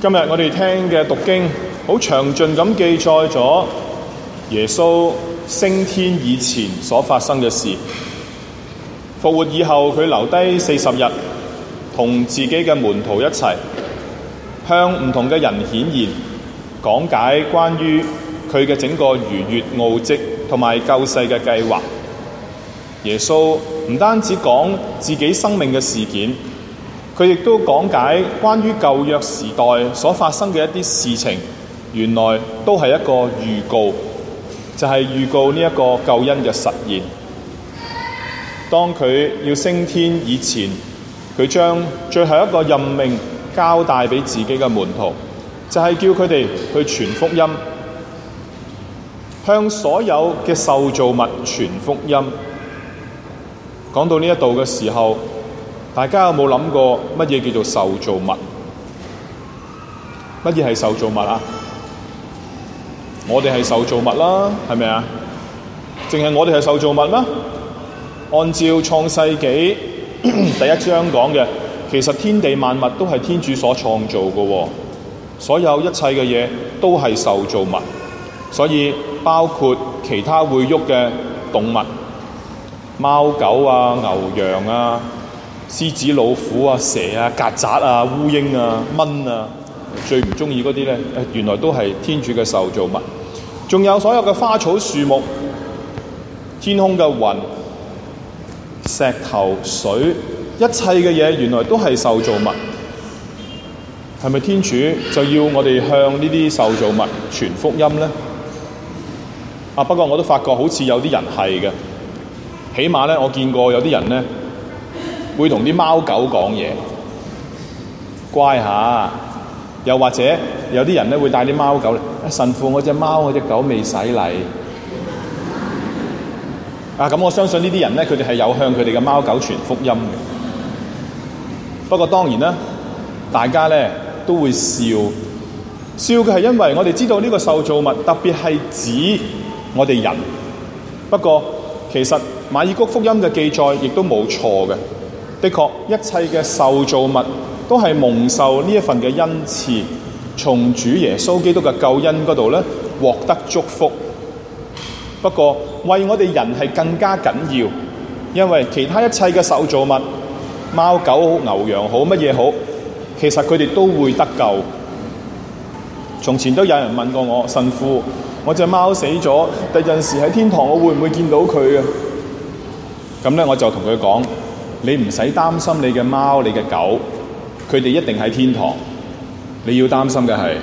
今日我哋聽嘅讀經好詳盡咁記載咗耶穌升天以前所發生嘅事，復活以後佢留低40日，同自己嘅門徒一齊向唔同嘅人顯現，講解關於佢嘅整個逾越奧蹟同埋救世嘅計劃。耶穌唔單止講自己生命嘅事件，佢亦都講解關於舊約時代所發生嘅一啲事情，原來都係一個預告，就係預告呢一個救恩嘅實現。當佢要升天以前，佢將最後一個任命交代俾自己嘅門徒，就係叫佢哋去傳福音，向所有嘅受造物傳福音。講到呢一度嘅時候，大家有冇諗過乜嘢叫做受造物？乜嘢係受造物啊？我哋係受造物啦，係咪啊？淨係我哋係受造物咩？按照創世紀第1章講嘅，其實天地萬物都係天主所創造嘅，所有一切嘅嘢都係受造物，所以包括其他會喐嘅動物，貓狗啊、牛羊啊、獅子老虎啊、蛇啊、曱甴啊、烏蠅啊、蚊啊，最唔中意嗰啲咧，原來都係天主嘅受造物。仲有所有嘅花草樹木、天空嘅雲、石頭、水，一切嘅嘢原來都係受造物。係咪天主就要我哋向呢啲受造物傳福音呢？不過我都發覺好似有啲人係嘅。起碼咧，我見過有啲人咧會同啲貓狗講嘢，乖下。又或者有啲人咧會帶啲貓狗嚟，神父，我隻貓我隻狗未洗禮。咁我相信呢啲人咧，佢哋係有向佢哋嘅貓狗傳福音嘅。不過當然啦，大家咧都會笑嘅係因為我哋知道呢個受造物特別係指我哋人。不過其實馬爾谷福音嘅記載亦都冇錯嘅，的確一切嘅受造物都係蒙受呢一份嘅恩賜，從主耶穌基督嘅救恩嗰度咧獲得祝福。不過為我哋人係更加緊要，因為其他一切嘅受造物，貓狗好、牛羊好、乜嘢好，其實佢哋都會得救。從前都有人問過我，神父，我隻貓死咗，第陣時喺天堂我會唔會見到佢啊？咁咧我就同佢講，你唔使擔心你嘅貓你嘅狗，佢哋一定喺天堂。你要擔心嘅係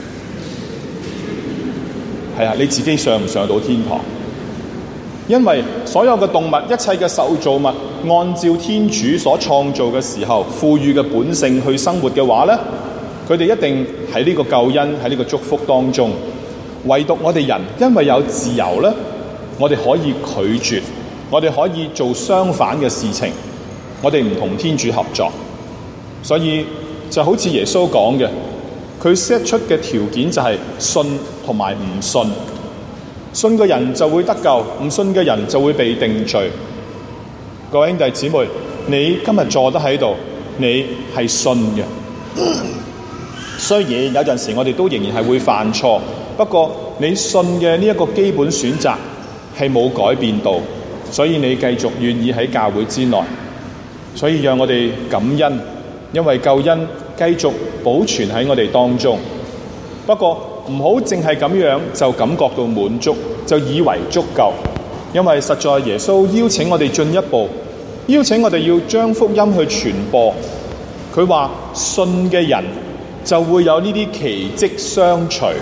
你自己上唔上到天堂。因為所有嘅動物，一切嘅受造物，按照天主所創造嘅時候賦予嘅本性去生活嘅話咧，佢哋一定喺呢個救恩喺呢個祝福當中。唯獨我哋人因為有自由咧，我哋可以拒絕，我哋可以做相反嘅事情，我哋唔同天主合作。所以就好似耶穌講嘅，佢 set 出嘅條件就係信同埋唔信。信嘅人就會得救，唔信嘅人就會被定罪。各位兄弟姊妹，你今日坐得喺度，你係信嘅。雖然有陣時我哋都仍然係會犯錯，不過你信嘅呢一個基本選擇係冇改變到，所以你繼續願意喺教會之內。所以讓我哋感恩，因為救恩繼續保存喺我哋當中。不過唔好淨係咁樣就感覺到滿足，就以為足夠，因為實在耶穌邀請我哋進一步，邀請我哋要將福音去傳播。佢話信嘅人就會有呢啲奇蹟相隨。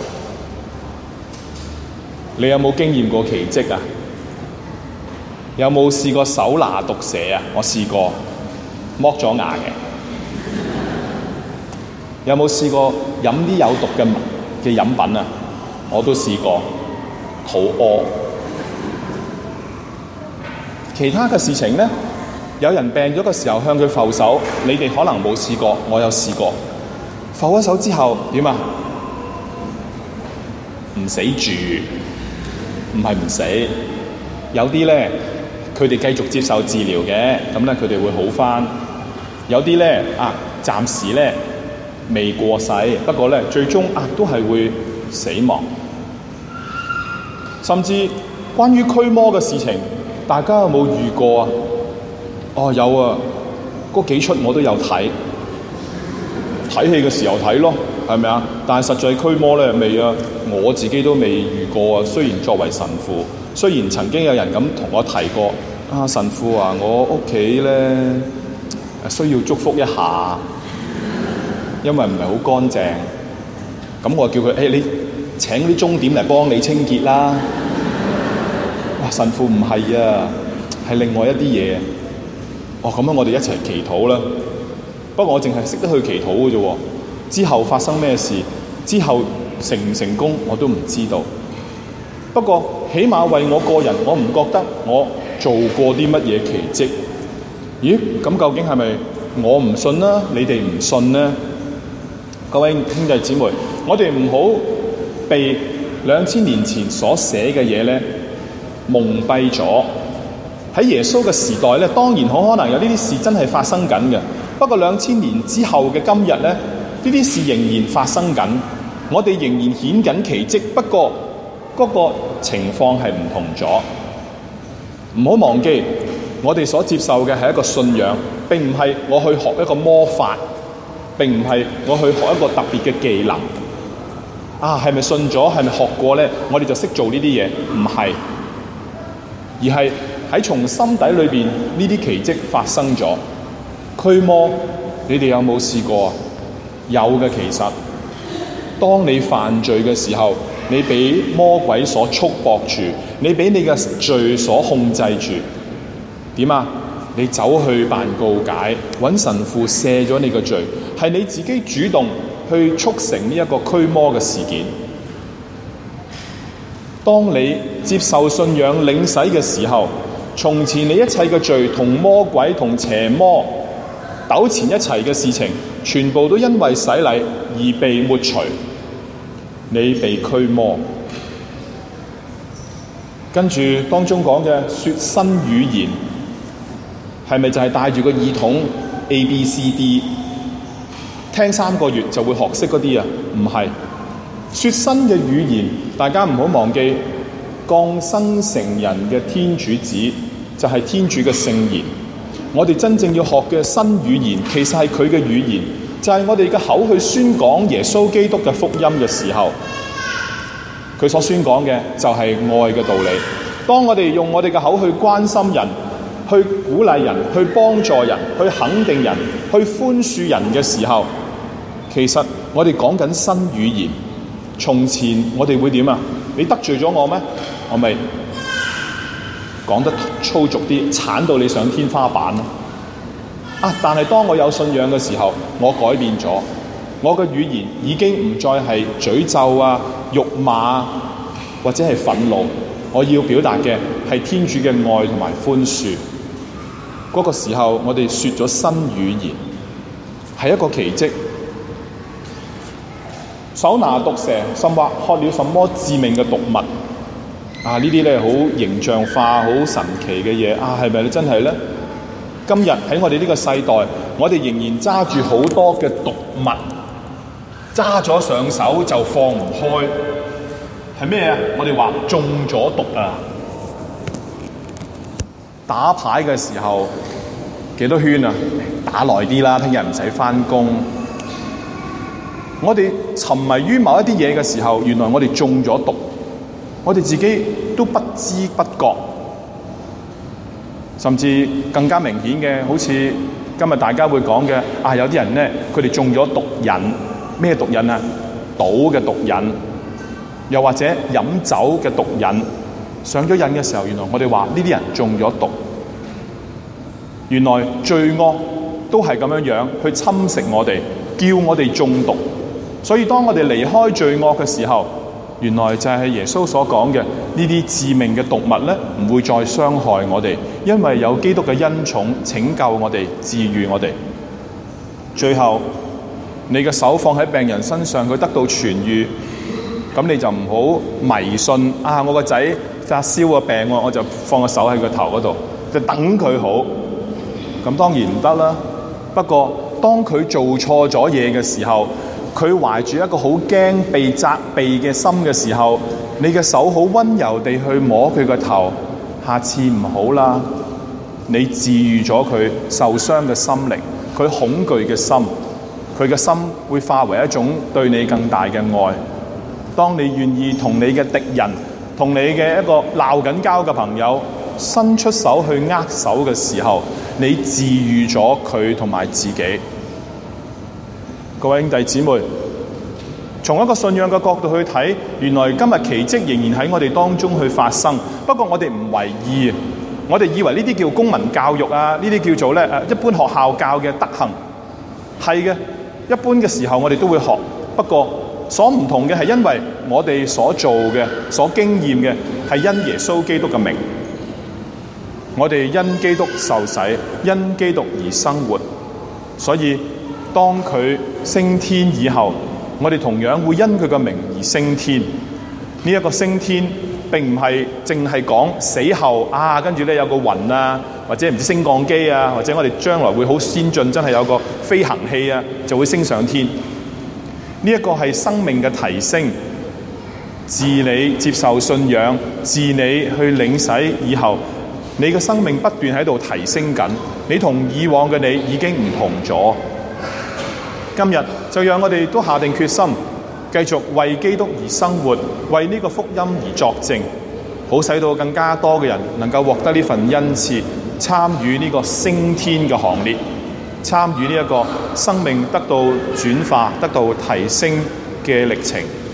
你有冇經驗過奇蹟啊？有冇試過手拿毒蛇啊？我試過，剝咗牙嘅。有冇試過飲啲有毒嘅飲品啊？我都試過，肚屙。其他嘅事情呢？有人病咗嘅時候向佢覆手，你哋可能冇試過，我有試過。覆咗手之後點啊？唔死住，唔係唔死。有啲咧，佢哋繼續接受治療嘅，咁咧佢哋會好返。有啲咧暫時咧未過世，不過咧最終都係會死亡。甚至關於驅魔嘅事情，大家有冇遇過啊？有啊，嗰幾出我都有睇戲嘅時候睇咯，係咪啊？但係實際驅魔咧未啊，我自己都未遇過啊。雖然作為神父，雖然曾經有人咁同我提過神父啊，我屋企咧需要祝福一下，因為唔係好乾淨。咁我叫佢你請啲鐘點嚟幫你清潔啦。哇！神父唔係啊，係另外一啲嘢。咁樣我哋一齊祈禱啦。不過我淨係識得去祈禱嘅啫。之後發生咩事，之後成唔成功我都唔知道。不過起碼為我個人，我唔覺得我做過啲乜嘢奇蹟。咦？咁究竟係咪我唔信啦？你哋唔信呢？各位兄弟姊妹，我哋唔好被2000年前所寫嘅嘢咧蒙蔽咗。喺耶穌嘅時代咧，當然好可能有呢啲事真係發生緊嘅。不過2000年之後嘅今日咧，呢啲事仍然發生緊，我哋仍然顯緊奇蹟。不過嗰個情況係唔同咗。唔好忘記，我哋所接受嘅係一個信仰，並唔係我去學一個魔法，並唔係我去學一個特別嘅技能。係咪信咗？係咪學過咧？我哋就識做呢啲嘢？唔係，而係喺從心底裏邊呢啲奇蹟發生咗。驅魔，你哋有冇試過？有嘅。其實當你犯罪嘅時候，你俾魔鬼所束縛住，你俾你嘅罪所控制住，點啊？你走去辦告解，揾神父赦咗你嘅罪，係你自己主動去促成呢一個驅魔嘅事件。當你接受信仰領洗嘅時候，從前你一切嘅罪同魔鬼同邪魔糾纏一齊嘅事情，全部都因為洗禮而被抹除，你被驅魔。跟住當中講嘅說新語言，係咪就係帶住個耳筒 ABCD 聽3個月就會學識嗰啲啊？唔係。說新嘅語言，大家唔好忘記，降生成人嘅天主子就係天主嘅聖言。我哋真正要學嘅新語言，其實係佢嘅語言，就係我哋嘅口去宣講耶穌基督嘅福音嘅時候，佢所宣講嘅就係愛嘅道理。當我哋用我哋嘅口去關心人，去鼓勵人，去幫助人，去肯定人，去寬恕人嘅時候，其實我哋講緊新語言。從前我哋會點啊？你得罪咗我咩？我咪講得粗俗啲，鏟到你上天花板咯。但係當我有信仰嘅時候，我改變咗，我嘅語言已經唔再係詛咒啊、辱罵或者係憤怒，我要表達嘅係天主嘅愛同埋寬恕。嗰個時候我哋說咗新語言，係一個奇蹟。手拿毒蛇，甚或喝了什麼致命嘅毒物，呢啲咧好形象化、好神奇嘅嘢，係咪咧？真係咧？今日喺我哋呢個世代，我哋仍然揸住好多嘅毒物，揸咗上手就放唔開，係咩啊？我哋話中咗毒啊！打牌嘅時候幾多圈啊？打耐啲啦，聽日唔使返工。我哋沉迷於某一啲嘢嘅時候，原來我哋中咗毒，我哋自己都不知不覺。甚至更加明顯嘅，好似今日大家會講嘅，有啲人咧，佢哋中咗毒癮。咩毒癮啊？賭嘅毒癮，又或者飲酒嘅毒癮。上咗癮嘅時候，原來我哋話呢啲人中咗毒。原來罪惡都係咁樣去侵蝕我哋，叫我哋中毒。所以當我哋離開罪惡嘅時候，原來就係耶穌所講嘅呢啲致命嘅毒物咧，唔會再傷害我哋，因為有基督嘅恩寵拯救我哋、治愈我哋。最後，你嘅手放喺病人身上，佢得到痊愈，咁你就唔好迷信我個仔發燒個病，我就放個手喺個頭嗰度，就等佢好。咁當然唔得啦。不過當佢做錯咗嘢嘅時候， 佢懷住一個好驚被責備嘅心嘅時候，你嘅手好溫柔地去摸佢個頭，下次唔好啦。你治癒咗佢受傷嘅心靈，佢恐懼嘅心，佢嘅心會化為一種對你更大嘅愛。當你願意同你嘅敵人，同你嘅一個鬧緊交嘅朋友伸出手去握手嘅時候，你治癒咗佢同埋自己。各位兄弟姊妹，從一個信仰嘅角度去睇，原來今日奇蹟仍然喺我哋當中去發生，不過我哋唔為意，我哋以為呢啲叫公民教育啊，呢啲叫做一般學校教嘅德行。係嘅，一般嘅時候我哋都會學，不過所唔同嘅係因為我哋所做嘅、所經驗嘅係因耶穌基督嘅名，我哋因基督受洗，因基督而生活，所以當佢升天以後，我哋同樣會因佢嘅名而升天。呢一個升天並唔係淨係講死後啊，跟住咧有個雲啊，或者唔知升降機啊，或者我哋將來會好先進，真係有個飛行器啊，就會升上天。呢一個係生命嘅提升，自你接受信仰，自你去領洗以後，你嘅生命不斷喺度提升緊，你同以往嘅你已經唔同咗。今日就讓我哋都下定決心，繼續為基督而生活，為呢個福音而作證，好使到更加多嘅人能夠獲得呢份恩賜，參與呢個升天嘅行列，參與呢一個生命得到轉化、得到提升嘅歷程。